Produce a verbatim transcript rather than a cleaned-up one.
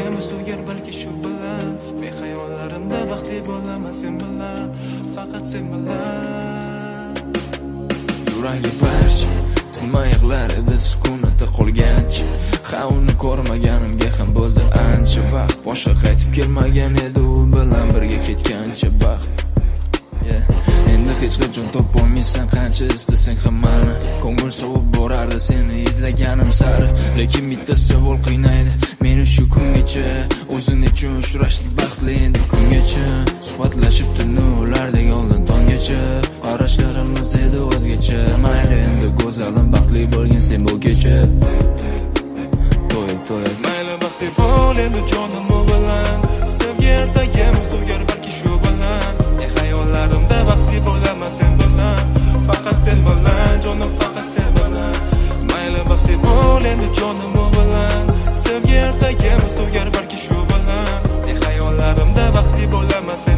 ertagimiz tugar balki shu bilan. Men xayollarimda baxtli bo'laman sen bilan, faqat sen bilan. Yuragi parcha tinmay yig'lar edi sukunatda qolgancha. Ha uni ko'rmaganimga ham bo'ldi ancha vaqt. Boshqa qaytib kelmagan edi u bilan birga ketgancha baxt. Yeah. Endi hech qachon topolmaysan qancha istasang ham mani. Ko'ngil sovib borardi seni izlaganim sari. Lekin bitta savol qiynaydi meni shu kungacha. O'zing uchun uchrashdik baxtli endi kungacha. Suhbatlashib tunlardek oldin tonggacha. Qarashlarimiz edi o'zgacha. Mayli endi go'zalim baxtli bo'lgin sen bu kecha. To'yib to'yib mayli baxtli bo'l endi jonim bilan. Sevgi ertagimiz tugar balki shu bilan. Men xayollarimda baxtli bo'laman sen bilan, faqat sen bilan jonim, faqat sen bilan. Mayli baxtli bo'l endi jonim bilan. Sevgi ertagimiz tugar balki shu bilan. Men xayollarimda baxtli bo'laman sen